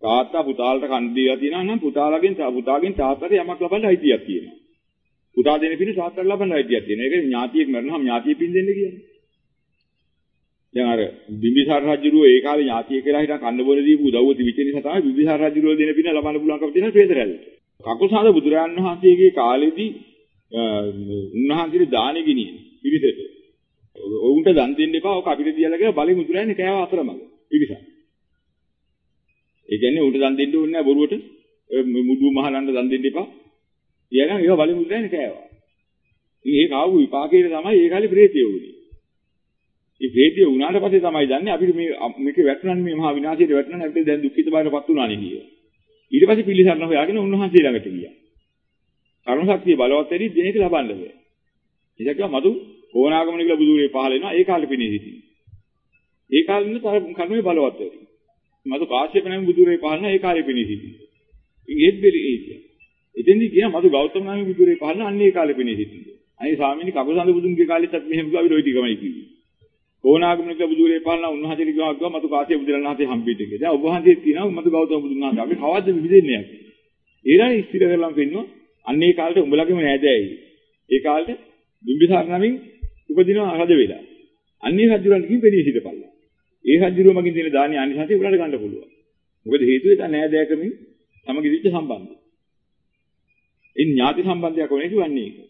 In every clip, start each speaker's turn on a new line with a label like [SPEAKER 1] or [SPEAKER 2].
[SPEAKER 1] තාත්තා පුතාලට කන් දීලා තියෙනවා නම් පුතාගෙන් තාත්තට යමක් ලබන්න අයිතියක් තියෙනවා. පුතා දෙන පින තාත්තට ලබන්න අයිතියක් තියෙනවා. ඒක ඥාතියෙක් මරනහම ඥාතියෙ පින් දෙන්න කියන්නේ. දැන් අර බිම්බිසාර රජුරෝ ඒ කාලේ ඥාතිය කියලා හිටන් කන්න බොන දීපු උදව්ව තිබිච්ච නිසා තමයි බිම්බිසාර රජුරෝ දෙන පින ලබන්න පුළුවන්කම තියෙන ප්‍රේතරැල්ලට. කකුසාද බුදුරජාණන් වහන්සේගේ කාලේදී උන්වහන්සේට දානෙ ගිනියන පිළිසෙට. ඔවුන්ට දන් දෙන්න එපා. ඔක අපිට තියලා කියලා බලෙන් බුදුරජාණන් කෑව අතරමඟ පිළිසක්. ඒ කියන්නේ උන්ට දන් දෙන්න ඕනේ නැහැ බොරුවට. මුඩු මහලන්න දන් දෙන්න එපා. ඊයනම් ඒව බලෙන් බුදුරජාණන් කෑවා. ඉතින් ඒක ආපු විපාකයේ තමයි ඒ කාලේ ප්‍රේතයෝ උනේ. මේ ප්‍රේතයෝ උනාට පස්සේ තමයි දන්නේ අපිට මේකේ වැටුණානේ මේ මහා විනාශයට වැටුණානේ අපිට දැන් දුක්ඛිත බවටපත් උනානේ කියලා. ඊට පස්සේ පිළිසරණ හොයාගෙන උන්වහන්සේ ළඟට ගියා. කර්ම ශක්තිය බලවත් වෙරි දෙයක ලබන්න බෑ. ඒක කිව්වා මතු ඕනාගමන කියලා බුදුරේ පහල වෙනවා ඒ කාලේ පිණේ සිටින. ඒ කාලේ ඉන්න කර්මයේ බලවත් වෙරි. මතු කාශ්‍යප නම් බුදුරේ පහලන ඒ කාලේ පිණේ සිටින. ඉතින් ඒත් බෙරි ඒ කියන්නේ. එතෙන්දී කියන මතු ගෞතම නම් බුදුරේ පහලන අන්නේ ඒ කාලේ පිණේ සිටින. අනේ ස්වාමීනි කපුසඳ බුදුන්ගේ කාලෙත් අපි මෙහෙම ගාවි රොයි ටිකමයි කිව්වේ. ඕනාගමන කියලා බුදුරේ පහලන උන්වහන්සේ කිව්වා මතු කාශ්‍යප බුදුරණන් වහන්සේ හම්බෙට කියලා. දැන් ඔබ වහන්සේ කියනවා මතු ගෞතම බුදුන් වහන්සේ අපි කවද්ද විවිදෙන්නේ නැහැ. ඒරයි ස්ථිර කරලම් පෙන්නවා. අන්නේ කාලේ උඹලගේම නෑදෑයි. ඒ කාලේ බිම්බිසාර නමින් උපදිනවා රජ වෙලා. අන්නේ රජුරන් කිව්ව පෙනී හිටපල්ලා. ඒ රජුරුව මගින් දෙන දානි අනිසංසය උඹලට ගන්න පුළුවන්. මොකද හේතුව ඒක නෑදෑකමින් තමගේ විච්ච සම්බන්ධය. ඒ ඥාති සම්බන්ධයක් වුණේ කිව්වන්නේ ඒක.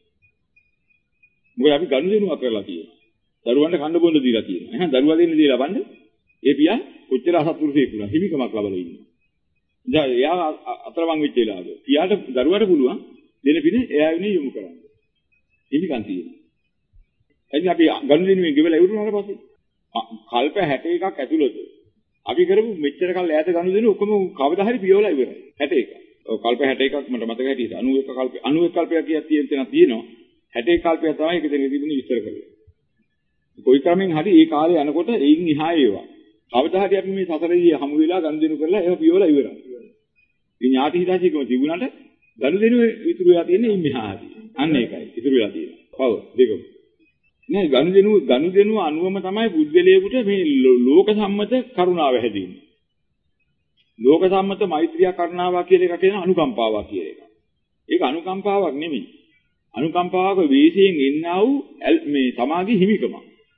[SPEAKER 1] මොකද අපි ගනුදෙනුවක් කරලා තියෙනවා. දරුවන්ට කන්න බොන්න දීලා තියෙනවා. එහෙනම් දරුවා දෙන්න දීලා බලන්න. ඒ පියා කොච්චර අසත්පුරුෂයෙක් වුණා හිමිකමක් ලබලා ඉන්නවා. දැන් එයා අතරමං වෙච්ච වෙලාවද පියාට දරුවාට පුළුවන් දෙන පින එයා වෙනේ යොමු කරන්න. හිමිකම් තියෙනවා. එනිසා අපි ගනුදෙනුවෙන් ගෙවලා ඉවරුනාට පස්සේ කල්ප 61ක් ඇතුළත අපි කරපු මෙච්චර කල් ඈත ගනුදෙනු ඔක්කොම කවදා හරි පියවලා ඉවරයි. 61. ඔව් කල්ප 61ක් මට මතක හැටියට 91 කල්පයක් කියක් තියෙනවා. 61 කල්පයක් තමයි ඒක දෙන්නේ තිබුණේ විස්තර කරලා. කොයි ක්‍රමෙන් හරි ඒ කාලේ යනකොට එයින් එහා ඒවා. කවදා හරි අපි මේ සසරේ හමු වෙලා ගනුදෙනු කරලා ඒවා පියවලා ඉවරයි. මේ ඥාති හිතාසිකම තිබුණාට ගනුදෙනු ඉතුරු වෙලා තියෙන්නේ ඉන් මෙහා හරි. අන්න ඒකයි ඉතුරු වෙලා තියෙන්නේ. ඔව් දෙකම. නෑ ගනුදෙනු අනුවම තමයි බුද්ධලේකට මේ ලෝක සම්මත කරුණාව හැදෙන්නේ. ලෝක සම්මත මෛත්‍රිය කරුණාව කියලා එකක් කියන අනුකම්පාවක් කියලා එකක්. ඒක අනුකම්පාවක් නෙමෙයි. අනුකම්පාවක වේශයෙන් එන්නා වූ මේ සමාගයේ හිමිකම.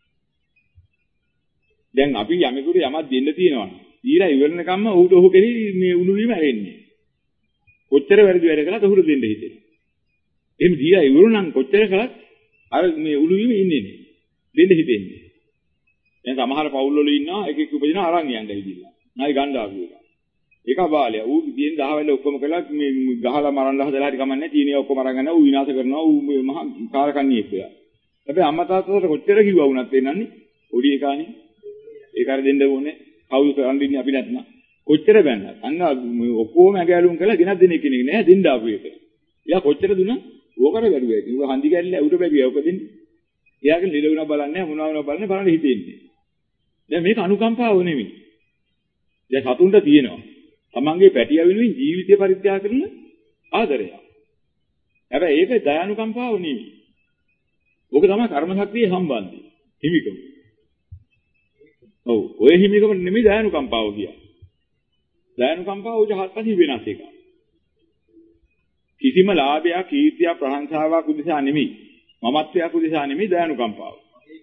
[SPEAKER 1] දැන් අපි යමෙකුට යමක් දෙන්න තියෙනවා. ඊළඟ ඉවරනකම්ම ඌට ඔහු කෙරෙහි මේ උණුවීම ඇරෙන්නේ. කොච්චර වැරදි වැඩ කළත් ඔහුට දෙන්න හිතෙනවා. එහෙම දීලා ඉවරුනම් කොච්චර කළත් අර මේ උණුවීම ඉන්නේ නේ. දෙන්න හිතෙන්නේ. දැන් සමහර පවුල් වල ඉන්නවා එකෙක් උපදින අරන් යන්න ඉදිරියට. නයි ගන්න ආපු එක. ඒක බාලය. ඌ තියෙන 10 වෙල ඔක්කොම කළා මේ ගහලා මරන්න හදලා හරි කමන්නේ. තීනිය ඔක්කොම අරන් යනවා. ඌ විනාශ කරනවා. ඌ මහා කාරකන්ණියෙක් වෙලා. හැබැයි අම්මා තාත්තට කොච්චර කිව්වා වුණත් වෙනන්නේ පොඩි එකානේ. ඒක හරි දෙන්න ඕනේ. කවුරු කරන්නේ අපි නැත්නම්. කොච්චර බැන්නත්. අන්න ඔක්කොම ඇගෑලුම් කළා ගෙනත් දෙන්නේ කෙනෙක් නෑ දෙන්න ආපු එක. එයා කොච්චර දුන්නා? ඕකර බැලුවා. ඌ හන්දි කැල්ල උඩ බැලුවා. ඔක දෙන්නේ. එයාගේ නිල වුණා බලන්නේ මොනවා වුණා බලන්නේ බලන්න හිතෙන්නේ. දැන් මේක අනුකම්පාව නෙමෙයි. දැන් සතුන්ට තියෙනවා. තමන්ගේ පැටිය වෙනුවෙන් ජීවිතය පරිත්‍යාග කරන ආදරය. හැබැයි ඒක දයානුකම්පාව නෙමෙයි. ඕක තමයි කර්ම ශක්තියේ සම්බන්ධය. හිමිකම. ඔව් ඔය හිමිකම නෙමෙයි දයානුකම්පාව කියන්නේ. දයානුකම්පාව උජ හත්පසි වෙනස් එකක්. කිසිම ලාභයක්, කීර්තියක්, ප්‍රශංසාවක් උදෙසා නෙමෙයි. මමත්වයක් උදෙසා නෙමෙයි දයානුකම්පාව.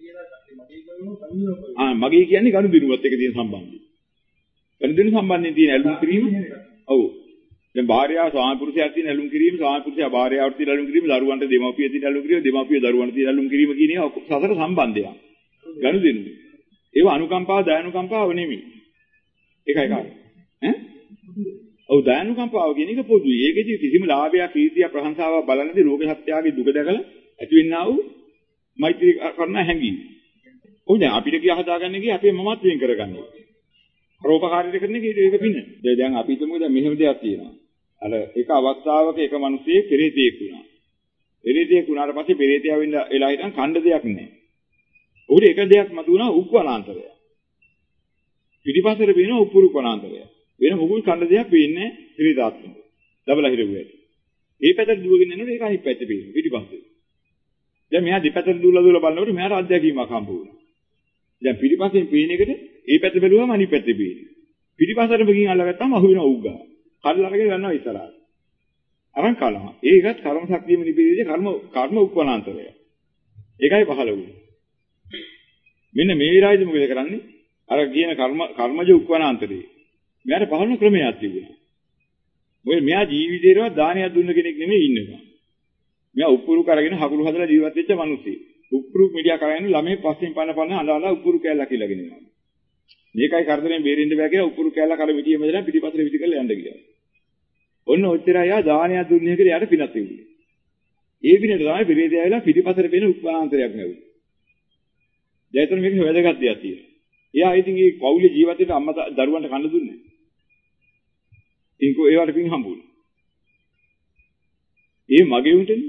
[SPEAKER 1] මගේ කියන්නේ ගනුදෙනුවත් එක්ක තියෙන සම්බන්ධය. ගනුදෙනු සම්බන්ධයෙන් තියෙන ඇලුම් කිරීම. ඔව්. දැන් භාර්යාව ස්වාමි පුරුෂයාට තියෙන ඇලුම් කිරීම, ස්වාමි පුරුෂයා භාර්යාවට තියෙන ඇලුම් කිරීම, දරුවන්ට දෙමව්පිය තියෙන ඇලුම් කිරීම, දෙමව්පිය දරුවන්ට තියෙන ඇලුම් කිරීම කියන ඒවා සතර සම්බන්ධයක්. ගනුදෙනු. ඒවා අනුකම්පාව, දයානුකම්පාව නෙමෙයි. ඒකයි කාරණා. ඈ? ඔව් දයානුකම්පාව කියන එක පොදුයි. ඒකෙදි කිසිම ලාභයක්, කීර්තියක්, ප්‍රශංසාවක් බලන්නදී ලෝක සත්‍යයේ දුක දැකලා ඇති වෙන්නා වූ මෛත්‍රී කරන හැඟීම. ඔව් දැන් අපිට කිය හදාගන්න ගියේ අපේ මමත්වයෙන් කරගන්නවා. රෝපකාරීද කරන එක ඒක පින. දැන් අපි හිතමු දැන් මෙහෙම දෙයක් තියෙනවා. අර එක අවස්ථාවක එක මිනිහෙක් පෙරේතයෙක් වුණා. පෙරේතයෙක් වුණාට පස්සේ පෙරේතයා වෙලා හිටන් ඛණ්ඩ දෙයක් නැහැ. උඩ එක දෙයක් මතුණා උප්පනාන්තරය. පිටිපස්සට වෙන උප්පුරුපනාන්තරය. වෙන මොකුත් ඛණ්ඩ දෙයක් වෙන්නේ පෙරේතාත්ම. දබල හිරුවේ. මේ පැත්තට දුවගෙන යනකොට ඒක අනිත් පැත්තේ පේනවා පිටිපස්සේ. දැන් මෙහා දෙපැත්තට දුවලා බලනකොට මෙහාට අත්දැකීමක් හම්බ වුණා. දැන් පිටිපස්සෙන් පේන එකට මේ පැත්ත බැලුවම අනිත් පැත්තේ පේනවා. පිටිපස්සට බගින් අල්ලගත්තාම අහු වෙනවා උග්ගා. කල්ලා අරගෙන ගන්නවා ඉස්සරහට. අරන් කලනවා. ඒකත් කර්ම ශක්තියම නිපිරිදී කර්ම උප්පනාන්තරය. ඒකයි පහළ වුනේ. මෙන්න මේ විරාජය මොකද කරන්නේ? අර කියන කර්මජ උප්පනාන්තරේ. මෙයාට පහළ වෙන ක්‍රමයක් තිබුණා. මොකද මෙයා ජීවිතේරවත් දානයක් දුන්න කෙනෙක් නෙමෙයි ඉන්නවා. මෙයා උප්පුරු කරගෙන හකුරු හදලා ජීවත් වෙච්ච මිනිස්සෙක්. උප්පුරු මිඩියා කරගෙන ළමයි පස්සෙන් පන්න අඬලා උප්පුරු කැල්ලා කියලාගෙන යනවා. මේකයි කරදරෙන් බේරෙන්න බෑ කියලා උප්පුරු කැල්ලා කර මිටියෙම දැලා පිටිපස්සට විසි කරලා යන්න ගියා. ඔන්න ඔච්චරයි යා දානයක් දුන්නේ කියලා යාට පිනක් තිබුණේ. ඒ පිනට තමයි පෙරේතය ඇවිල්ලා පිටිපස්සට වෙන උප්පනාන්තරයක් නැවුනේ. දැන් මේක වැදගත් දෙයක් තියෙනවා. එයා ඉතින් මේ පවුලේ ජීවත් වෙන අම්මා දරුවන්ට කන්න දුන්නේ නැහැ. ඉන්කෝ ඒවට පින් හම්බුනේ. ඒ මගේ උන්ටනේ.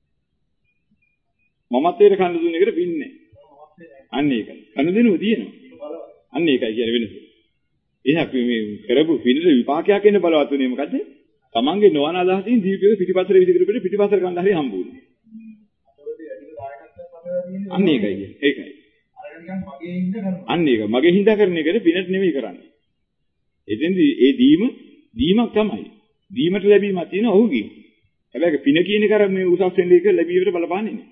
[SPEAKER 1] මමත්වයට කන්න දුන්න එකට පින් නැහැ. අන්න ඒකයි. කන්න දෙනුව තියෙනවා. අන්න ඒකයි කියන්නේ වෙනස. එහෙනම් මේ කරපු පිනට විපාකයක් එන්න බලවත් උනේ මොකද්ද? තමන්ගේ නොවන අදහසින් දීපියක පිටිපස්සට විසි කරපිට පිටිපස්සට කන්න හරි හම්බුනේ. අන්න ඒකයි කියන්නේ. ඒකයි. අන්න ඒක මගේ හින්දා කරන එකට පිනට නෙමෙයි කරන්නේ. එතෙන්දී ඒ දීමක් තමයි. දීමට ලැබීමක් තියෙනවා ඔහුගේ. හැබැයි පින කියන එක අර මේ උසස් වෙන්නේ එක ලැබීමට බලපාන්නේ නැහැ.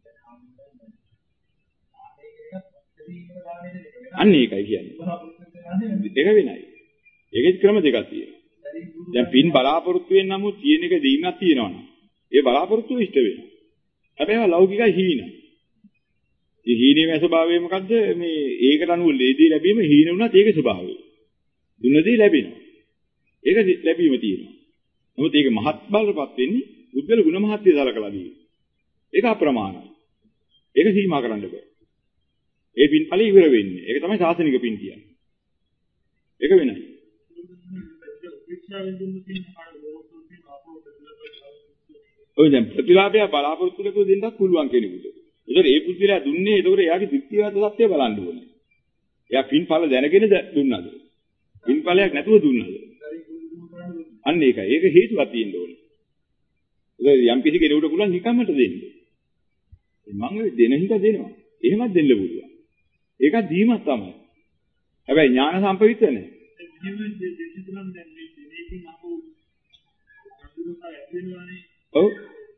[SPEAKER 1] අන්න ඒකයි කියන්නේ. ඒක වෙනයි. ඒකේ ක්‍රම දෙකක් තියෙනවා. දැන් පින් බලාපොරොත්තු වෙන නමුත් තියෙන එක දීමක් තියෙනවනේ. ඒ බලාපොරොත්තු ඉෂ්ට වෙනවා. හැබැයි ඒවා ලෞකිකයි හීනයි. මේ හීනීමේ ස්වභාවය මොකද්ද? මේ ඒකට අනුව ලේදී ලැබීම හීන වුණත් ඒකේ ස්වභාවය. දුන්නදී ලැබෙනවා. ඒක ලැබීම තියෙනවා. නමුත් ඒක මහත් බලපත් වෙන්නේ බුද්ධල ගුණ මහත්ය සලකලා දී. ඒක අප්‍රමාණයි. ඒක සීමා කරන්න බෑ. ඒ පින් ඵලෙ ඉවර වෙන්නේ. ඒක තමයි සාසනික පින් කියන්නේ. ඒක වෙනයි. ඔය දැන් ප්‍රතිලාභය බලාපොරොත්තු දෙක දෙන්නත් පුළුවන් කෙනෙකුට. ඒතකොට ඒ පුද්ගලයා දුන්නේ ඒතකොට එයාගේ ත්‍රිත්‍යවාද සත්‍ය බලන්න ඕනේ. එයා පින් ඵල දැනගෙන දුන්නාද? පින් ඵලයක් නැතුව දුන්නාද? අන්න ඒකයි. ඒක හේතුවක් තියෙන්න ඕනේ. ඒක යම් කිසි කෙනෙකුට පුළුවන් නිකම්මට දෙන්න. මම ඔය දෙන හිත දෙනවා. එහෙමත් දෙන්න පුළුවන්. ඒකත් දීමක් තමයි. හැබැයි ඥාන සම්පවිත නැහැ. ඔව්.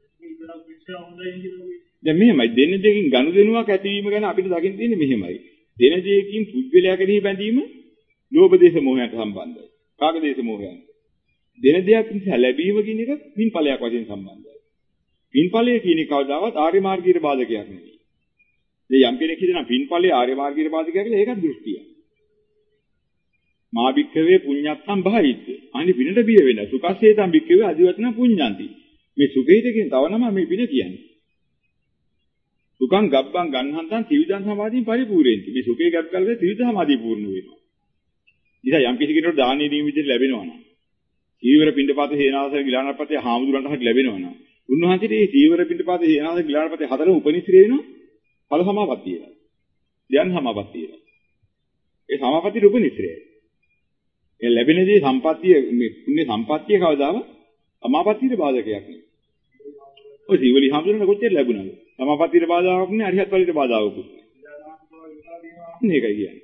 [SPEAKER 1] දැන් මෙහෙමයි දෙන දෙකින් ගනුදෙනුවක් ඇතිවීම ගැන අපිට දකින්න තියෙන්නේ මෙහෙමයි. දෙන දෙයකින් පුද්ගලයා කෙරෙහි බැඳීම ලෝභ දේශ මොහයන්ට සම්බන්ධයි. රාග දේශ මොහයන්ට. දෙන දෙයක් නිසා ලැබීම කියන එක පින්ඵලයක් වශයෙන් සම්බන්ධයි. පින්ඵලය කියන එක කවදාවත් ආර්ය මාර්ගීය බාධකයක් නෙවෙයි. මේ යම් කෙනෙක් හිතනවා පින්ඵලයේ ආර්ය මාර්ගීය බාධකයක් කියලා ඒකත් දෘෂ්ටියක්. මා භික්ඛවේ පුඤ්ඤත්තම් භාවිත්‍ය. අනි පිනට බිය වෙන. සුඛස්සේතම් භික්ඛවේ අදිවචන පුඤ්ඤන්ති. මේ සුඛේත කියන තව නම මේ පින කියන්නේ. සුඛං ගබ්බං ගන්නහන්තං ත්‍රිවිධං සමාධියෙන් පරිපූර්ණේති. මේ සුඛේ ගබ් කල්පේ ත්‍රිවිධ සමාධිය පූර්ණ වෙනවා. ඉතින් යම් කිසි කෙනෙකුට දානීය දීම විදිහට ලැබෙනවා නම් චීවර පිණ්ඩපාත හේනාසන ගිලානපතේ හාමුදුරන්ට ලැබෙනවා නම් උන්වහන්සේට මේ චීවර පිණ්ඩපාත හේනාසන ගිලානපතේ හතරම උපනිශ්‍රේ වෙනවා ඵල සමාපත්තිය. ධ්‍යාන සමාපත්තිය. ඒ සමාපත්තිය උපනිශ්‍රේයි. ඒ ලැබෙනදී සම්පත්තිය මේ පුණ්‍ය සම්පත්තිය කවදාම සමාපත්තියට බාධකයක් නෙවෙයි. ඔය සීවලි හාමුදුරනේ කොච්චර ලැබුණාද? සමාපත්තියට බාධාවක් නෑ අරිහත් ඵලයට බාධාවක් නෑ. මේකයි කියන්නේ.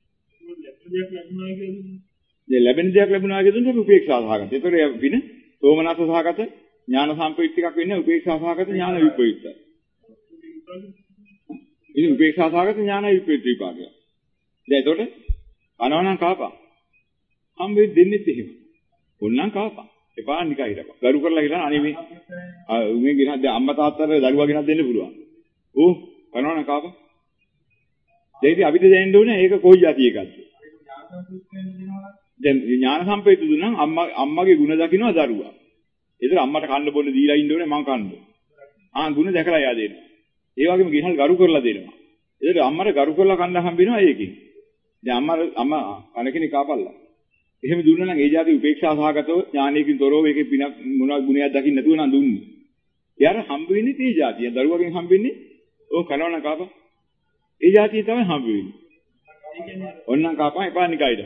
[SPEAKER 1] ලැබෙන දෙයක් ලැබුණා කියදුනොත් උපේක්ෂා සහගත. ඒතර වින සෝමනස්ස සහගත ඥාන සම්ප්‍රයුක්ත එකක් වෙන්නේ උපේක්ෂා සහගත ඥාන විප්‍රයුක්තයි. ඉතින් උපේක්ෂා සහගත ඥාන විප්‍රයුක්ත විපාකය. දැන් ඒතකොට කනවනම් කාපා. හම්බෙන්නේ දෙන්නෙත් එහෙම. ඕන්නම් කාපා. එපා නිකන් හිටපන්. ගරු කරලා හිටන අනේ මේ ගෙනත් දැන් අම්මා තාත්තට දරුවා ගෙනත් දෙන්න පුළුවන්. ඕ කනවනම් කාපා. දෙයිද අපිට දැනෙන්න ඕනේ ඒක කොයි જાති එකක්ද? දැන් ඥාන සම්පේත දුන්නා අම්මගේ ಗುಣ දකින්නවා දරුවා. ඒතර අම්මට කන්න බොන්න දීලා ඉන්න ඕනේ මං කන්න. ಗುಣ දැකලා යා දෙනවා. ඒ වගේම ගෙනල් ගරු කරලා දෙනවා. ඒතර අම්මට ගරු කරලා කන්න හම්බ වෙනවා ඒකෙන්. දැන් අම්මා අන කෙනෙක් කාපල්ලා. එහෙම දුන්නා නම් ඒ જાති උපේක්ෂා සහගතව ඥානයකින් තොරව ඒකේ පිනක් මොනවා ගුණයක් දකින්න නැතුව නම් දුන්නේ. එයාට හම්බ වෙන්නේ ඒ જાතිය. දරුවගෙන් හම්බ වෙන්නේ ඕ කනවනම් කාපා. ඒ જાතිය තමයි හම්බ වෙන්නේ. ඔන්නම් කාපා එපා නිකයිද.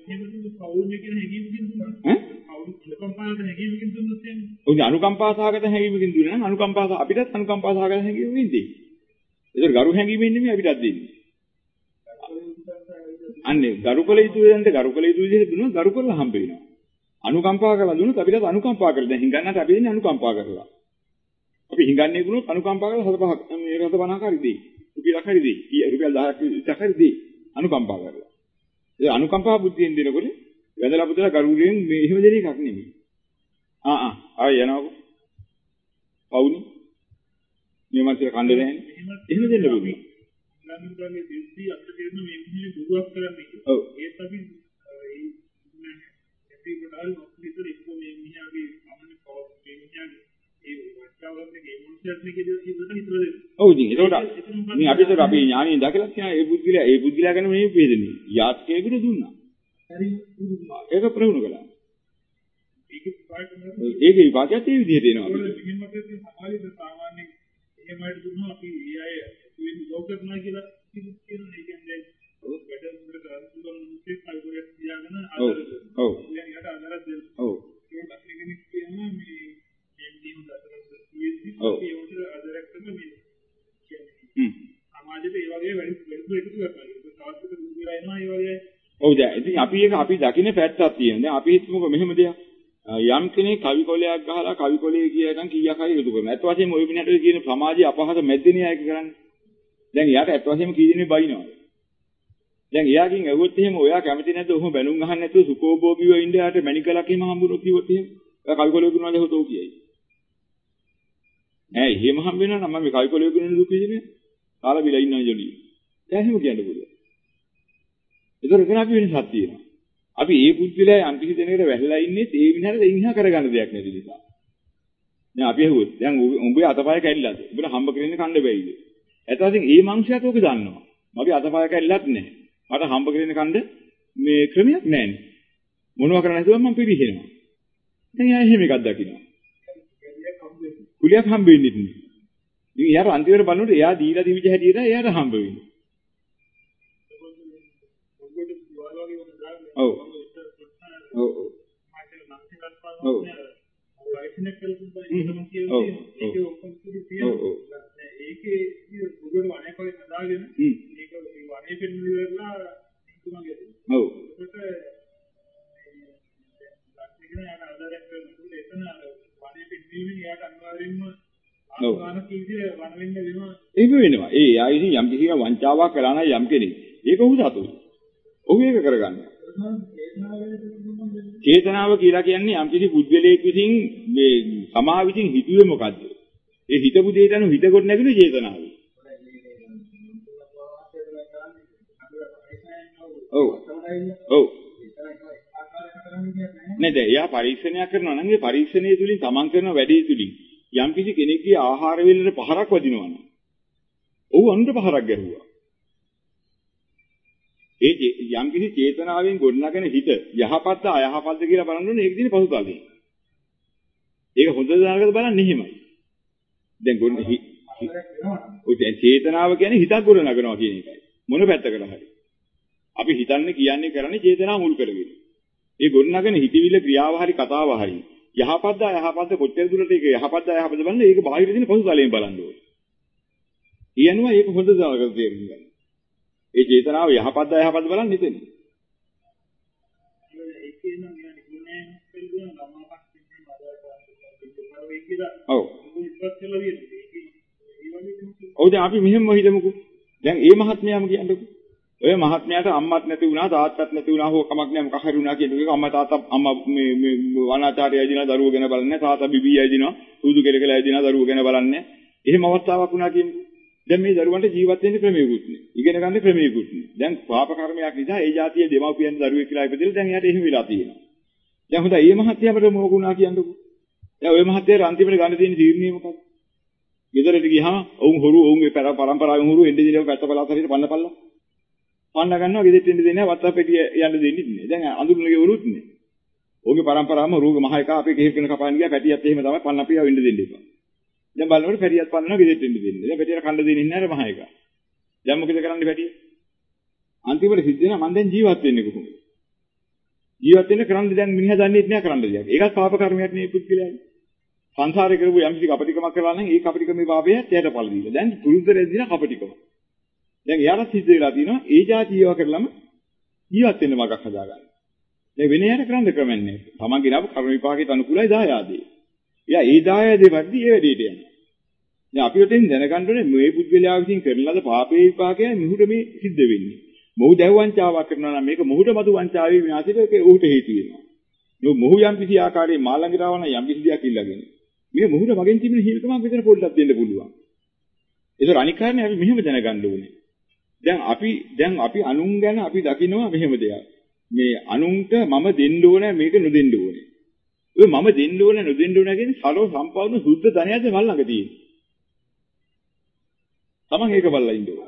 [SPEAKER 1] ඔය අනුකම්පා සහගත හැඟීමකින් දුන්නා නම් අනුකම්පා අපිටත් අනුකම්පා සහගත හැඟීමකින් දෙන්නේ. ඒක ගරු හැඟීමෙන් නෙමෙයි අපිටත් දෙන්නේ. අන්නේ ගරුකල යුතු දෙයන්ට ගරුකල යුතු විදිහට දුන්නොත් ගරු කරලා හම්බ වෙනවා. අනුකම්පා කරලා දුන්නොත් අපිට අනුකම්පා කරලා දැන් හිඟන්නට අපි දෙන්නේ අනුකම්පා කරලා. අපි හිඟන්නේ වුණොත් අනුකම්පා කරලා හතපහක් මේ රස 50ක් හරි දෙයි. රුපියලක් හරි දෙයි. රුපියල් 10ක් 20ක් හරි දෙයි. අනුකම්පා කරලා. ඒ අනුකම්පා බුද්ධියෙන් දෙනකොට වැදලා පුදලා ගරුරෙන් මේ එහෙම දෙන එකක් නෙමෙයි. ආය යනකො. පවුනි. මේ මාතර කණ්ඩේ නැහැ. එහෙම දෙන්න පුළුවන්. ළඟින්ගේ දෙස්දී අපිට කියන මේ විදිහේ දුරුවක් කරන්නේ. ඔව්. ඒත් අපි ඒ ප්‍රකාරව ඔක්කොම එක්ක මේ මිනිහාගේ සාමාන්‍ය කෝස් මේ මිනිහාගේ ඒ වස්තාවලගේ මොන්ස්ටර්ස්ගේ දේවල් හිතලා දෙන්න. ඔව් ඉතින් ඒකට මේ අපිට අපි ඥානියෙන් දැකලා කියන ඒ බුද්ධිලා ගැන මේ වේදනේ. යාත්කේකට දුන්නා. හරි. ඒක ප්‍රවුණ කළා. ඒක විපාකයක් ඒ විදිහට එනවා. මෙහෙම මතකයේ සාමාන්‍ය එහෙමයි දුන්නා අපි ඒ අය වෙන ලෝකෙත්නා කියලා කියන එක කියන්නේ වැඩ මුල කරන් මුත්තේ කල්පයක් තියාගෙන ආදර කරනවා. ඔව්. ඊට ආදරයක් දෙනවා. ඔව්. ඒක කෙනෙක් කියනවා මේ ජීවිතේ දතරක් තියෙද්දි ඒ උන්ට ආදරයක් කරන මේ කියන්නේ. සමාජයේ ඒ වගේ වැඩි එකතු කරනවා. ඒක තවත් දුර වෙලා එනවා ඒ වගේ. ඔව් දැන් ඉතින් අපි දකින්න පැත්තක් තියෙනවා. දැන් අපි හිතමුකෝ මෙහෙම දෙයක්. යම් කෙනෙක් කවි කොලයක් ගහලා කවි කොලේ කියනනම් කීයක් හරි එකතු කරනවා. අත් වශයෙන්ම ওই මිනිහට කියන සමාජයේ අපහාස මැද්දේනේ ආයක කරන්නේ. දැන් එයාට අත් වශයෙන්ම කී දෙනෙක් බයිනවා. දැන් එයාගෙන් ඇහුවොත් එහෙම ඔයා කැමති නැද්ද ඔහොම බැනුම් අහන්න නැතුව සුකෝභෝගීව ඉන්න යාට මණිකලක් එහෙම හම්බුනොත් කිව්වොත් එහෙම ඔයා කවි කොලේ ගුණාද හොතෝ කියයි. ඈ එහෙම හම්බ වෙනවා නම් මම මේ කවි කොලේ ගුණනේ දුක විඳින්නේ. කාලා බිලා ඉන්නවා ජොලි. දැන් එහෙම කියන්න පුළුවන්. ඒතර එතන අපි වෙනසක් තියෙනවා. අපි ඒ පුද්ගලයා යම් කිසි දෙයකට වැහලා ඉන්නේ ඒ විනාඩේ ඒ විනා කරගන්න දෙයක් නැති නිසා. දැන් අපි අහුවොත් දැන් උඹේ අතපය කැඩිලාද? උඹට හම්බ කරගෙන කන්න බැයිද? ඒත් වශයෙන් ඒ මංශයත් ඕක දන්නවා. මගේ අතපය කැඩිලත් නැහැ. මට හම්බ කරගෙන කන්න මේ ක්‍රමයක් නැහැනේ. මොනවා කරන්න හිතුවම මම පිළිහෙනවා. දැන් එයා එහෙම එකක් දකිනවා. කුලියක් හම්බ වෙන්නේ නැහැ. ඉතින් එයාට අන්තිමට බලනකොට එයා දීලා දිවිච්ච හැටියට එයාට හම්බ වෙන්නේ. ඔව්. ඔව්. ඔව්. වයිස්නෙක් කල්පනා එහෙම කියනවා. ඒක ඔක්කොම තියෙනවා. ඒකේ බුදුන් වහන්සේ කොහෙද හදාගෙන මේක වනේ පෙන්වලා ඉවරලා තුමගේ. ඔව්. ඒකට ලක්ෂණ යන ආදාරයක් කරනකොට එතන වනේ පෙන්වීමෙන් යාට අනිවාර්යෙන්ම ආසාන කීදී වන වෙන්න වෙනවා. ඒක වෙනවා. ඒ ආයිදී යම් කිසි වංචාවක් කළා නම් යම් කෙනෙක් ඒක උහු සතුයි. ඔහු ඒක කරගන්නවා. චේතනාව කියලා කියන්නේ යම් කිසි පුද්ගලයෙක් විසින් මේ සමා විසින් හිතුවේ මොකද්ද? ඒ හිතපු දෙයට අනුව හිත කොට නැගින චේතනාව. ඔව්. ඔව්. නේද? යා පරීක්ෂණයක් කරනවා නම් ඒ පරීක්ෂණයේ තුලින් තමන් කරන වැඩේ තුලින් යම් කිසි කෙනෙක්ගේ ආහාර වේලට පහරක් වදිනවා නම් ඔහු අනුන්ට පහරක් ගැහුවා. ඒ යම් කිසි චේතනාවෙන් ගොඩනගෙන හිත යහපත්ද අයහපත්ද කියලා බලන්න ඒක දින පසුතලදී. ඒක හොඳද නරකද බලන්නේ එහෙමයි. දැන් ඔය චේතනාව කියන්නේ හිතක් ගොඩනගනවා කියන එකයි. මොන පැත්තකට හරි. අපි හිතන්නේ කියන්නේ කරන්නේ චේතනාව මුල් කරගෙන. ඒ ගොඩනගන හිතවිල්ල ක්‍රියාව හරි කතාව හරි යහපත්ද අයහපත්ද කොච්චර දුරට ඒක යහපත්ද අයහපත්ද බලන්න ඒක බාහිර දින පසුතලයෙන් බලන්න ඕනේ. ඊයනවා ඒක හොඳද නරකද තේරුම් ගන්න. ඒ චේතනාව යහපත්ද අයහපත්ද බලන්න හිතෙන්නේ. ඒකේ නම් يعني ගුණය පිළිගන්න ළමාපක් තියෙනවා. ඔව්. ඔව් දැන් අපි මෙහෙම හිතමුකෝ. දැන් මේ මහත්මයාම කියන්නකෝ. ඔය මහත්මයාට අම්මත් නැති වුණා තාත්තත් නැති වුණා හෝ කමක් නැහැ මොකක් හරි වුණා කියන එක අම්මා තාත්තා අම්මා මේ වනාචාර්යය ඇදිනා දරුවෝ ගැන බලන්නේ තාත්තා බිබී ඇදිනා සූදු කෙලකලා ඇදිනා දරුවෝ ගැන බලන්නේ. එහෙම අවස්ථාවක් වුණා කියන්නේ. දැන් මේ දරුවන්ට ජීවත් වෙන්න ක්‍රමයකුත් නෑ. ඉගෙන ගන්න ක්‍රමයකුත් නෑ. දැන් පාප කර්මයක් නිසා ඒ જાතියේ දෙමව්පියන් දරුවෙක් කියලා ඉපදෙලා දැන් එයාට එහෙම වෙලා තියෙනවා. දැන් හොඳයි මේ මහත්යාට මොකක් වුණා කියන්නකෝ. දැන් ওই මහත්යාට අන්තිමට ගන්න තියෙන තීරණය මොකක්ද? ගෙදරට ගියාම ඔවුන් හොරු ඔවුන්ගේ පරම්පරාවෙන් හොරු එන්නේ දිනව පැත්ත පළාත හරියට පන්නපල්ලා. පන්න ගන්නවා ගෙදරට එන්න දෙන්නේ නැහැ වත්තා පෙට්ටිය යන්න දෙන්නේ නැහැ. දැන් අඳුරුණගේ වරුත් නෑ. ඔවුන්ගේ පරම්පරාවම රෝග මහ එක අපේ ගෙහෙ කෙන කපාන ගියා පැටියත් එහෙම තමයි පන්න අපියව ඉන්න දෙන්න එපා. දැන් බලනකොට පැටියත් පන්නනවා ගෙදරට එන්න දෙන්නේ. දැන් පැටියට කන්න දෙන්නේ නැහැ මහ එක. දැන් මොකද කරන්නේ පැටිය? අන්තිමට සිද්ධ වෙනවා මම දැන් ජීවත් වෙන්නේ කොහොමද? ජීවත් වෙන්න කරන්න දැන් මිනිහා දන්නේ නැහැ කරන්න දෙයක්. ඒකත් පාප කර්මයක් නේ පුද්ගලයාගේ. සංසාරේ කරපු යම් කිසි කපටිකමක් කරලා නම් ඒ කපටිකමේ පාපයත් එයාට පළ දීලා. දැන් පුරුද්දට දින කපටිකම. දැන් එයාට සිද්ධ වෙලා තියෙනවා ඒ જાතියව කරලම ජීවත් වෙන්න මගක් හදාගන්න. දැන් වෙන යට කරන්න ක්‍රමයක් නැහැ. තමන්ගේ නාම කර්ම විපාකයට අනුකූලයි දායාදේ. එයා ඒ දායාදේ වර්ධි ඒ වැඩේට යනවා. දැන් අපි උතෙන් දැනගන්න ඕනේ මේ පුද්ගලයා විසින් කරන ලද පාපේ විපාකයයි මොහුට මේ සිද්ධ වෙන්නේ. මොහු දැව වංචාවක් කරනවා නම් මේක මොහුට මතු වංචාවේ විනාශයට ඌට හේතු වෙනවා. මොහු යම් කිසි ආකාරයේ මාළඟට ආවන යම් කිසි දෙයක් ඉල්ලගෙන. මේ මොහුට මගෙන් තිබෙන හිල්කමක් විතර පොඩ්ඩක් දෙන්න පුළුවන්. ඒක අනික් කාරණේ අපි මෙහෙම දැනගන්න ඕනේ. දැන් අපි අනුන් ගැන අපි දකිනවා මෙහෙම දෙයක්. මේ අනුන්ට මම දෙන්න ඕනේ මේක නොදෙන්න ඕනේ. ඔය මම දෙන්න ඕනේ නොදෙන්න ඕනේ කියන්නේ සරව සම්පූර්ණ සුද්ධ ධනයද මල් ළඟ තියෙන්නේ. තමන් ඒක බලලා ඉන්න ඕනේ.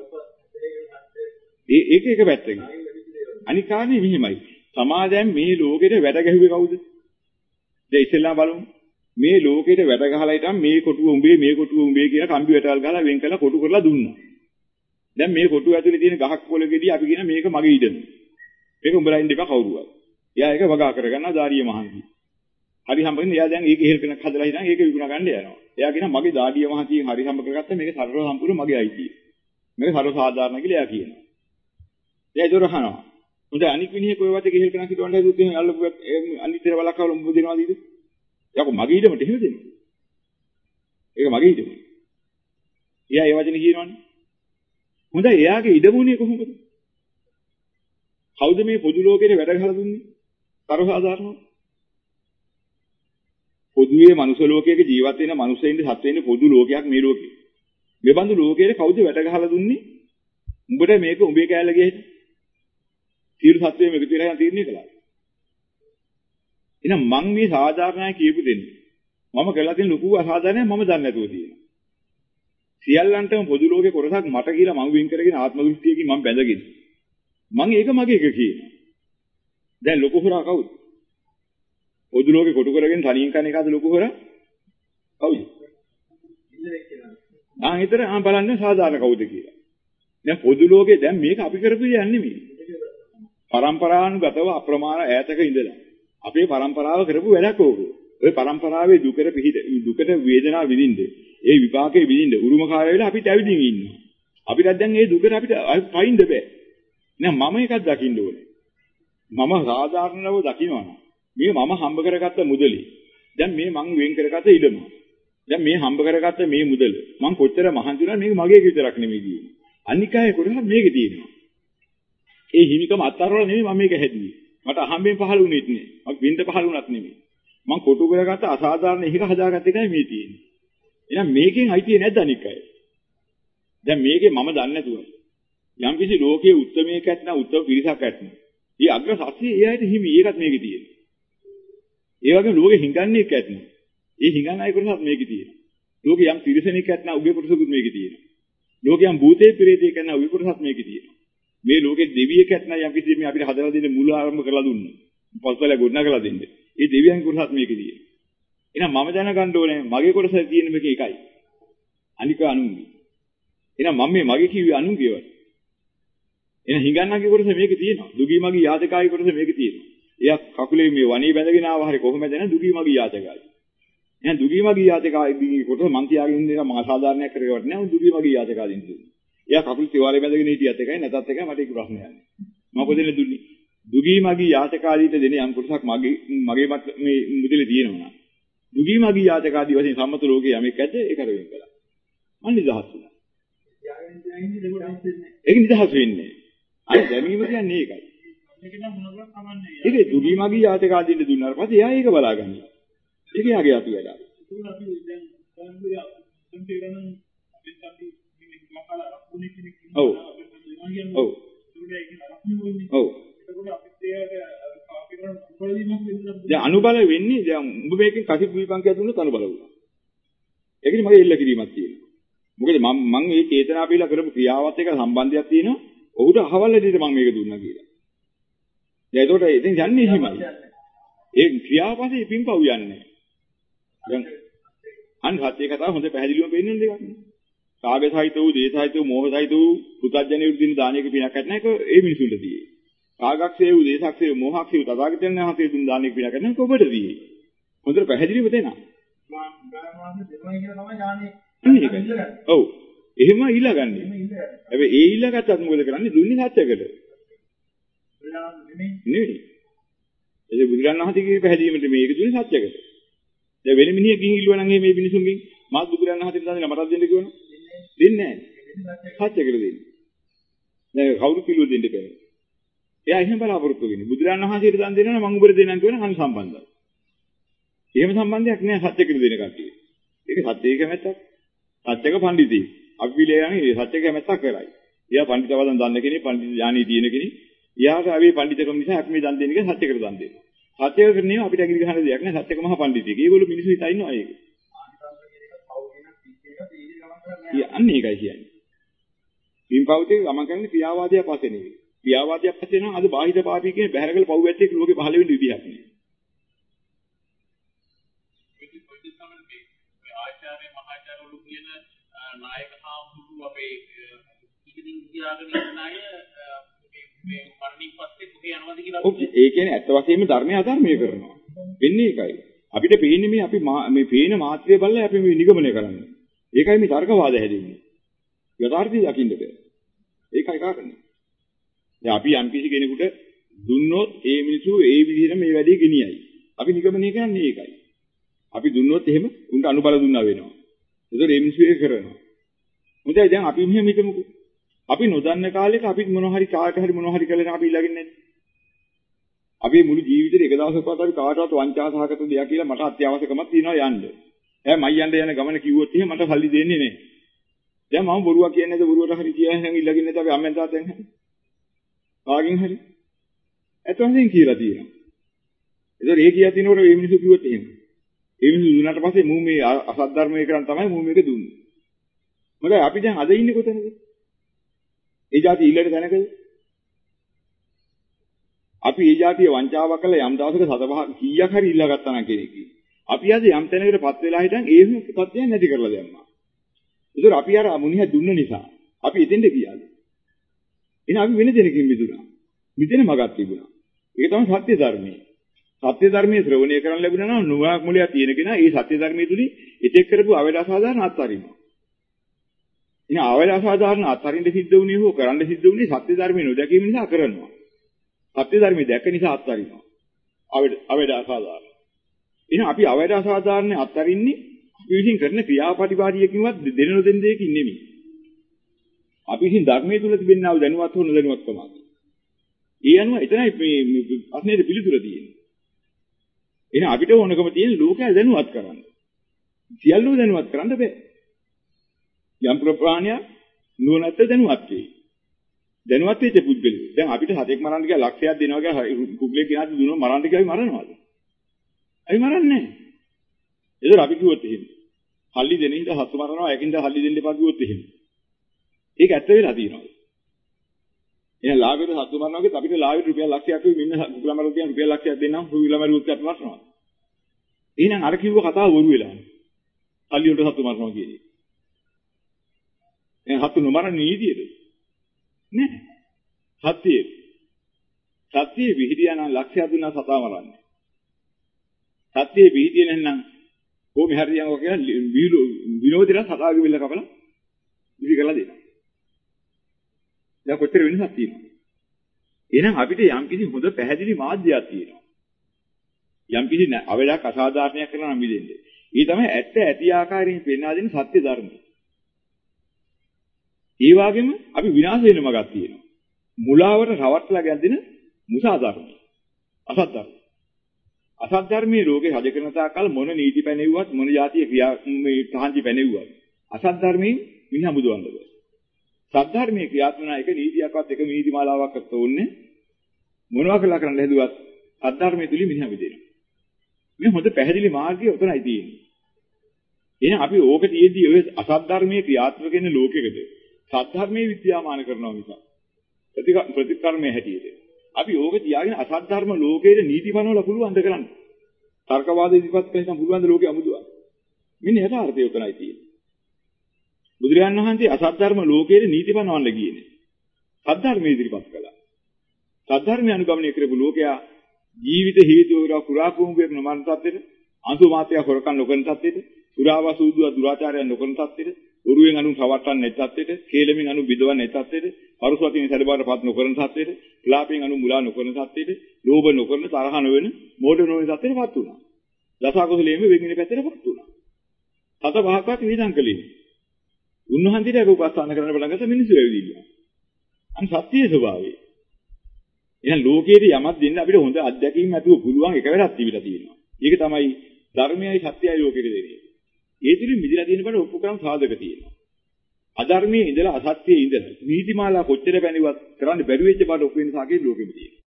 [SPEAKER 1] ඒක එක පැත්තකින්. අනික් කාරණේ මෙහෙමයි. සමාජයෙන් මේ ලෝකෙට වැඩ ගැහුවේ කවුද? දැන් ඉස්සෙල්ලා බලමු. මේ ලෝකෙට වැඩ ගහලා හිටන් මේ කොටුව උඹේ මේ කොටුව උඹේ කියලා කම්බි වැටවල් ගහලා වෙන් කරලා කොටු කරලා දුන්නා. දැන් මේ කොටුව ඇතුලේ තියෙන ගහක් පොලකෙදී අපි කියන මේක මගේ ඉඩම. මේක උඹලා ඉන්න එපා කවුරුවත්. එයා ඒක වගා කරගන්නවා දාඩිය මහන්සි. හරි හම්බෙන්නේ එයා දැන් ඒක ඉහෙල් කෙනෙක් හදලා හිටන් ඒක විකුණ ගන්න යනවා. එයා කියන මගේ දාඩිය මහන්සියෙන් හරි හම්බ කරගත්ත මේක සර්ව සම්පූර්ණ මගේ අයිතිය. මේක සර්ව සාධාරණ කියලා එයා කියනවා. එයා ඒක රහනවා. උන්ට අනික් විනිහේ කොයි වතේ ඉහෙල් කෙනෙක් හිටවන්න හදුවොත් එහෙනම් අල්ලපු අනිතර වලක්වල උඹ දෙනවාද ඉතින්? යකෝ මගේ ඉඩමට එහෙම දෙනවා. ඒක මගේ ඉඩම. එයා ඒ වචනේ කියනවනේ. හොඳයි එයාගේ ඉඩමුනේ කොහොමද? කවුද මේ පොදු ලෝකෙට වැඩ ගහලා දුන්නේ? සර්වසාධාරණව. පොදුවේ මනුෂ්‍ය ලෝකයක ජීවත් වෙන මනුස්සයින්ද සත්වෙින්ද පොදු ලෝකයක් මේ ලෝකේ. මේ බඳු ලෝකෙට කවුද වැඩ ගහලා දුන්නේ? උඹට මේක උඹේ කෑල්ල ගියේ. සියලු සත්වයම එකතු වෙලා යන තීරණය කළා. එහෙනම් මං මේ සාධාරණයි කියපු දෙන්නේ. මම කළා තියෙන ලොකු අසාධාරණයක් මම දන්නේ නැතුව තියෙනවා. සියල්ලන්ටම පොදු ලෝකේ කොටසක් මට කියලා මම වින් කරගෙන ආත්ම දෘෂ්ටියකින් මම බැඳගෙන. මං ඒක මගේ එක කියනවා. දැන් ලොකු හොරා කවුද? පොදු ලෝකේ කොටු කරගෙන තනියෙන් කන එකද ලොකු හොරා? කවුද? හිතර බලන්න සාධාරණ කවුද කියලා. දැන් පොදු ලෝකේ දැන් මේක අපි කරපු දෙයක් නෙමෙයි. පරම්පරානුගතව අප්‍රමාණ ඈතක ඉඳලා අපේ පරම්පරාව කරපු වැඩක් ඕක. ඔය පරම්පරාවේ දුකට වේදනාව විඳින්න, ඒ විපාකේ විඳින්න උරුමකාරය වෙලා අපිට ඇවිදින් ඉන්නවා. අපිට දැන් මේ දුකට අපිට පයින්ද බෑ. නෑ මම එකක් දකින්න ඕනේ. මම සාධාරණව දකින්නවා. මේ මම හම්බ කරගත්ත මුදලේ. දැන් මේ මං වෙන් කරගත්ත ඉඩම. දැන් මේ හම්බ කරගත්ත මේ මුදල. මං කොච්චර මහන්සි වුණා මේක මගේ විතරක් නෙමෙයි කියන්නේ. අනික් අය කොටසක් මේකේ තියෙනවා. ඒ හිමිකම අත්තරවල නෙමෙයි මම මේක හැදුවේ. මට අහම්බෙන් පහළ වුණෙත් නෙමෙයි. මම වින්ද පහළ වුණත් නෙමෙයි. මං කොටු කරගත්ත අසාධාරණ එක හදාගත්ත එකයි මේ තියෙන්නේ. එහෙනම් මේකෙන් අයිතිය නැද්ද අනික් අය? දැන් මේකේ මම දන්නේ නැතුව. යම්කිසි ලෝකයේ උත්තරමයක ඇත්නම් උත්තර පිරිසක් ඇත්නම්. ඊ අග්‍ර සත්‍යය ඒ අයට හිමි. ඒකත් මේකේ තියෙනවා. ඒ වගේම ලෝකෙ හිඟන්නේ එක්ක ඇත්නම්. ඒ හිඟන අය කොටසත් මේකේ තියෙනවා. ලෝකෙ යම් පිරිසෙනෙක් ඇත්නම් උගේ කොටසකුත් මේකේ තියෙනවා. ලෝකෙ යම් භූතේ ප්‍රේතේ කරන උගේ කොටසත් මේකේ තියෙනවා. මේ ලෝකෙ දෙවියෙක් ඇත්නම් යම් කිසි මේ අපිට හදලා දෙන්න මුල ආරම්භ කරලා දුන්නා. පස්වල ගොඩනගලා දෙන්නේ. ඒ දෙවියන් කොටසත් මේකේ තියෙනවා. එහෙනම් මම දැනගන්න ඕනේ මගේ කොටස තියෙන මේක එකයි. අනික අනුන්ගේ. එහෙනම් මම මේ මගේ කිව්වේ අනුන්ගේවත්. එහෙනම් හිඟන්නගේ කොටස මේකේ තියෙනවා. දුගී මගේ යාතකායි කොටස මේකේ තියෙනවා. එයා කකුලේ මේ වණේ බැඳගෙන ආවා හරි කොහොමද නැ දුගී මගේ යාතකායි. එහෙනම් දුගී මගේ යාතකායි කොටස මං තියාගෙන ඉන්න එක මහා සාධාරණයක් කරේවට නෑ දුගී මගේ යාතකායි දෙන්නේ. එයා කකුල් තිවාලේ බැඳගෙන හිටියත් එකයි නැතත් එකයි මට ඒක ප්‍රශ්නයක් නෑ. මම කොහෙද දුන්නේ? දුගී මගේ යාතකාදීට දෙන යම් කොටසක් මගේ මේ මුදලේ තියෙනවා නා. දුගී මගේ යාතකාදී වශයෙන් සම්මත ලෝකයේ යමෙක් ඇද්ද ඒක අර වෙන් කළා. මම නිදහස් වුණා. ඒක නිදහස් වෙන්නේ. අර දැමීම කියන්නේ ඒකයි. ඒක දුගී මගේ යාතකාදීට දුන්නාට පස්සේ එයා ඒක බලාගන්නවා. ඒක යාගේ අතු වැඩ. ඔව්. ඔව්. ඔව්. දැන් අනුබල වෙන්නේ දැන් උඹ මේකෙන් කසිප් විපංකය දුන්නොත් අනුබල වුණා. ඒකනේ මගේ එල්ල කිරීමක් තියෙනවා. මොකද මම මේ චේතනා පිළිලා කරපු ක්‍රියාවත් එක්ක සම්බන්ධයක් තියෙනවා. ඔහුට අහවල් දෙයට මම මේක දුන්නා කියලා. දැන් ඒකට ඉතින් යන්නේ එහෙමයි. ඒ ක්‍රියාවපස්සේ පින්පව් යන්නේ. දැන් අන්න සත්‍ය කතාව හොඳ පැහැදිලිවම පෙන්නන දෙයක් නේ. රාගසහිත වූ, දේසහිත වූ, මෝහසහිත වූ පුතඥයෙකු දින දානයක පිනක් නැත්නම් ඒක ඒ මිනිසුන්ට තියෙයි. රාගක්ෂේ වූ, දේසක්ෂේ වූ, මොහක්ෂේ වූ තථාගතයන් වහන්සේ දුන් දානයක පිනක් නැත්නම් ඔබට තියෙයි. හොඳට පැහැදිලිව දෙනවා. ඔව්. එහෙම ඊළඟන්නේ. හැබැයි ඒ ඊළඟටත් මොකද කරන්නේ? දුන්නේ සත්‍යකට. නෙවෙයි. ඒ බුදුරණන් වහන්සේගේ පැහැදීමට මේක දුන්නේ සත්‍යයකට. දැන් වෙන මිනිහෙක් ගිහින් ඉල්ලුවා නම් මේ මිනිසුන්ගෙන් මාත් බුදුරණන් වහන්සේට දන්නේ මටත් දෙන්න කියනවා. දෙන්නේ නැහැ. සත්‍යයකට දෙන්නේ. දැන් කවුරු කිලුව දෙන්න බෑ. එයා එහෙම බලාපොරොත්තු වෙන්නේ. බුදුරණන් වහන්සේට දන් දෙනවා නම් මං උඹට දෙන්නම් කියන අනු සම්බන්ධයි. එහෙම සම්බන්ධයක් නෑ සත්‍යයකට දෙන කට්ටිය. ඒක සත්‍යයේ කැමැත්තක්. සත්‍යක පඬිතේ. අපි පිළේ යන්නේ සත්‍යක කැමැත්තක් කරයි. එයා පඬිතවදන් දන්න කෙනෙක්, පඬිත ඥානෙ තියෙන කෙනෙක්. එයාට අපි පඬිතකම නිසා අපි මේ දන් දෙන්නේ සත්‍යයකට දන් දෙනවා. සත්‍යයකට නෙවෙයි අපිට ඇඟිලි ගහන දෙයක් නෑ. සත්‍යක මහා පඬිතෙක්. ඒගොල්ලෝ මිනිස්සු හිතා ඉන්නවා ඒක. අන්න ඒකයි කියන්නේ. පින්පවුතේ ගමන් කරන්නේ ක්‍රියාවාදයක් පස්සේ නෙවෙයි. ක්‍රියාවාදයක් පස්සේ නම් අද බාහිර පාපී කියන බහැරකල පව් ඇත්තේ ලෝකේ පහළ වෙන්න විදිහක් නෑ.
[SPEAKER 2] ආචාර්ය මහාචාර්යවරු කියන නායක හාමුදුරුවෝ අපේ ඉදිරින් ගියාගෙන ඉන්න අය මේ මරණින් පස්සේ කොහේ යනවද කියලා
[SPEAKER 1] ඒ කියන්නේ ඇත්ත වශයෙන්ම ධර්මය අධර්මය කරනවා. වෙන්නේ ඒකයි. අපිට පේන්නේ මේ අපි මේ පේන මාත්‍රය බලලා අපි මේ නිගමනය කරන්නේ. ඒකයි මේ තර්කවාද හැදෙන්නේ. යථාර්ථය දකින්න බෑ. ඒකයි කාරණේ. දැන් අපි යම් කිසි කෙනෙකුට දුන්නොත් ඒ මිනිසු ඒ විදිහට මේ වැඩේ ගෙනියයි. අපි නිගමනය කරන්නේ ඒකයි. අපි දුන්නොත් එහෙම උන්ට අනුබල දුන්නා වෙනවා. ඒතකොට ඒ මිනිස්සු ඒක කරනවා. මොකද දැන් අපි මෙහෙම හිතමුකෝ. අපි නොදන්න කාලෙක අපි මොනවා හරි කාට හරි මොනවා හරි කළේ අපි ඊළඟින් නැද්ද? අපි මුළු ජීවිතේ එක දවසකවත් අපි කාටවත් වංචා සහගත දෙයක් කියලා මට අත්‍යවශ්‍යකමක් තියෙනවා යන්න. මම යන්න යන ගමන කිව්වොත් එහෙම මට සල්ලි දෙන්නේ නැහැ. දැන් මම බොරුවක් කියන්නේ නැද්ද බොරුවට හරි කියන්නේ ඊළඟින් නැද්ද අපි අම්මෙන් තාත්තෙන් හරි. කාගෙන් හරි. ඇත්තටම කියලා තියෙනවා. ඒතකොට ඒ කියා තිනකොට මේ මිනිස්සු කිව්වොත් එහෙම. ඒ මිනිස්සු දුන්නාට පස්සේ මූ මේ අසත් ධර්මයේ කරන් තමයි මූ මේක දුන්නේ. මොකද අපි දැන් අද ඉන්නේ කොතනද? ඒ જાති ඊළඟ තැනකද? අපි ඒ જાතිය වංචාවක් කළා යම් දවසක සතපහ කීයක් හරි ඉල්ලා ගත්තා නම් කෙනෙක්. අපි අද යම් තැනකටපත් වෙලා හිටන් ඒ තත්ත්වයන් නැති කරලා දැම්මා. ඒතර අපි අර මුනිහ දුන්න නිසා අපි එතෙන්ද ගියාද? එහෙනම් අපි වෙන දෙනකින් මිදුණා. මිදෙන මගක් තිබුණා. ඒක තමයි සත්‍ය ධර්මයේ. සත්‍ය ධර්මයේ ශ්‍රවණය කරන් ලැබුණා නම් නුවණක් මුලිය තියෙන කෙනා ඒ සත්‍ය ධර්මයේ තුලින් ඉතෙක් කරපු අවේද අසාධාරණ අත්හරිනවා. ඉතින් අවේද අසාධාරණ අත්හරින්න සිද්ධ වුණේ හෝ කරන්න සිද්ධ වුණේ සත්‍ය ධර්මයේ නොදැකීම නිසා කරනවා. සත්‍ය ධර්මයේ දැක නිසා අත්හරිනවා. අවේද අසාධාරණ. එහෙනම් අපි අවේද අසාධාරණ අත්හරින්නේ අපි විසින් කරන ක්‍රියාපටිපාටියකින්වත් දෙන නොදෙන දෙයකින් නෙමෙයි. අපි විසින් ධර්මයේ තුල තිබෙනා වූ දැනුවත් හෝ නොදැනුවත්කම. ඒ අනුව එතනයි මේ ප්‍රශ්නේට පිළිතුර තියෙන්නේ. එහෙනම් අපිට ඕනකම තියෙන ලෝකය දැනුවත් කරන්න. සියල්ලම දැනුවත් කරන්න බෑ. යම් ප්‍රාණියක් නුවණැත්ත දැනුවත් වෙයි. දැනුවත් වෙච්ච පුද්ගලයෝ. දැන් අපිට හතෙක් මරන්න කියලා ලක්ෂයක් දෙනවා කියලා කුකුලේ කෙනාට දුන්නා මරන්න කියලා අපි මරනවාද? අපි මරන්නේ නැහැ. ඒතර අපි කිව්වොත් එහෙම. හල්ලි දෙන හින්දා හතු මරනවා, ඒකින්ද හල්ලි දෙන්න එපා කිව්වොත් එහෙම. ඒක ඇත්ත වෙලා තියෙනවා. එහෙනම් ලාභයට හතු මරනවා කියත් අපිට ලාභයට රුපියල් ලක්ෂයක් වෙයි මෙන්න කුකුලා මරුත් කියන රුපියල් ලක්ෂයක් දෙන්නම් කුකුලා මරුත් අපි මරනවා. එහෙනම් අර කිව්ව කතාව බොරු වෙලානේ. හල්ලි වලට හතු මරනවා කියන්නේ. එහෙනම් හතු නොමරන නීතියද? නෑ. සත්‍යයේ. සත්‍යයේ විහිදියානම් ලක්ෂයක් දුන්නා සතා මරන්නේ. සත්‍යයේ විහිදිය නැත්නම් කොහොම හරියන් ඔය කියලා විනෝදේලා සතාගේ බිල්ල කපලා ඉවි කරලා දෙනවා. දැන් කොච්චර වෙනසක් තියෙනවද? එහෙනම් අපිට යම්කිසි හොඳ පැහැදිලි මාධ්‍යයක් තියෙනවා. යම්කිසි අවලක් අසාධාරණයක් කරනවා නම් මිදෙන්නේ. ඒ තමයි ඇත්ත ඇති ආකාරයෙන් පෙන්වා දෙන සත්‍ය ධර්මය. ඒ වගේම අපි විනාශ වෙන මගක් තියෙනවා. මුලාවට රවට්ටලා ගැන්දින මුසා ධර්මය. අසත් ධර්මය. අසත් ධර්මයේ ලෝකේ රජ කරන තාක්කල් මොන නීති පැනෙව්වත් මොන જાතිය ක්‍රියා මේ තහංචි පැනෙව්වත් අසත් ධර්මයෙන් මිනිහා මුදවන්න බෑ. සත් ධර්මයේ ක්‍රියාත්මක එක නීතියක්වත් එක නීති මාලාවක්වත් ඕනේ මොනවා කළා කරන්න හැදුවත් සත් ධර්මයේ තුලින් මිනිහා මිදෙනවා. මේ හොඳ පැහැදිලි මාර්ගය උතනයි තියෙන්නේ. එහෙනම් අපි ඕක තියේදී ඔය අසත් ධර්මයේ ක්‍රියාත්මක වෙන ලෝකෙකද සත් ධර්මයේ විද්‍යාමාන කරනවා නිසා ප්‍රතිකර්මයේ හැටියට අපි ඕක තියාගෙන අසත් ධර්ම ලෝකයේ නීති පනවල පුළුවන් ද කරන්න. තර්කවාද ඉදිරිපත් කරන පුළුවන් ද ලෝකෙ අමුදුවා. මෙන්න යථාර්ථය උතනයි තියෙන්නේ. බුදුරජාණන් වහන්සේ අසත් ධර්ම ලෝකයේ නීති පනවන්න ගියේ. සත් ධර්මයේ ඉදිරිපත් කළා. සත් ධර්මය අනුගමනය කරපු ලෝකයා ජීවිත හේතු වේවා කුරා කුඹුරේ නොමන් තත්ත්වෙට අසු මාත්‍ය හොරකම් නොකරන තත්ත්වෙට සුරාවසූදුව දුරාචාරය නොකරන තත්ත්වෙට උරුවෙන් අනු රවට්ටන්න නැති තත්ත්වෙට, කේලමින් අනු බිඳවන්න නැති තත්ත්වෙට, පරුසවතින් සැඩබාරපත් නොකරන තත්ත්වෙට, ක්ලාපෙන් අනු මුලා නොකරන තත්ත්වෙට, ලෝභ නොකරන තරහ නොවන, මෝඩ නොවන තත්ත්වෙටපත් වුණා. දසකුසලයේම වෙගින පැත්තටපත් වුණා. සත පහක්වත් විඳන් කලේ. උන්වහන්සේට ඒක උපස්ථාන කරන්න පටන් ගත්ත මිනිස්සු ඇවිදිනවා. අන් සත්‍යයේ ස්වභාවය. එහෙනම් ලෝකයේ යමක් දෙන්න අපිට හොඳ අත්දැකීම් ඇතුව පුළුවන් එකවරක් තිබිලා තියෙනවා. ඒක තමයි ධර්මයයි සත්‍යයයි ලෝකෙට දෙන්නේ. ඒ තුලින් මිදලා තියෙන බඩ ඔප්පු කරන් සාධක තියෙනවා. අධර්මයේ ඉඳලා අසත්‍යයේ ඉඳලා නීතිමාලා කොච්චර පැණිවත් කරන්න බැරි වෙච්ච බඩ ඔප්පු වෙන සාකේ ලෝකෙම තියෙනවා.